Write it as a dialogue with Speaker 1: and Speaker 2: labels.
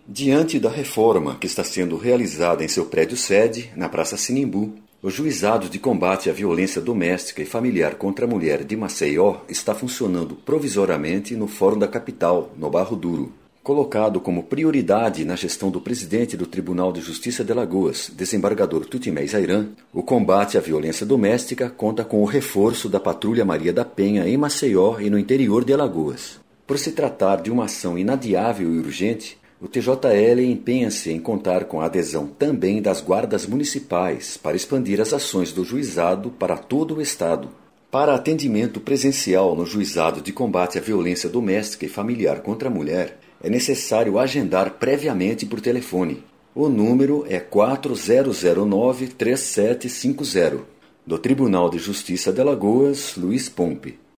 Speaker 1: Diante da reforma que está sendo realizada em seu prédio sede, na Praça Sinimbu, o Juizado de Combate à Violência Doméstica e Familiar contra a Mulher de Maceió está funcionando provisoriamente no Fórum da Capital, no Barro Duro. Colocado como prioridade na gestão do presidente do Tribunal de Justiça de Alagoas, desembargador Tutimé Zairan, o combate à violência doméstica conta com o reforço da Patrulha Maria da Penha em Maceió e no interior de Alagoas. Por se tratar de uma ação inadiável e urgente, o TJL empenha-se em contar com a adesão também das guardas municipais para expandir as ações do juizado para todo o Estado. Para atendimento presencial no Juizado de Combate à Violência Doméstica e Familiar contra a Mulher, é necessário agendar previamente por telefone. O número é 4009-3750. Do Tribunal de Justiça de Alagoas, Luiz Pompe.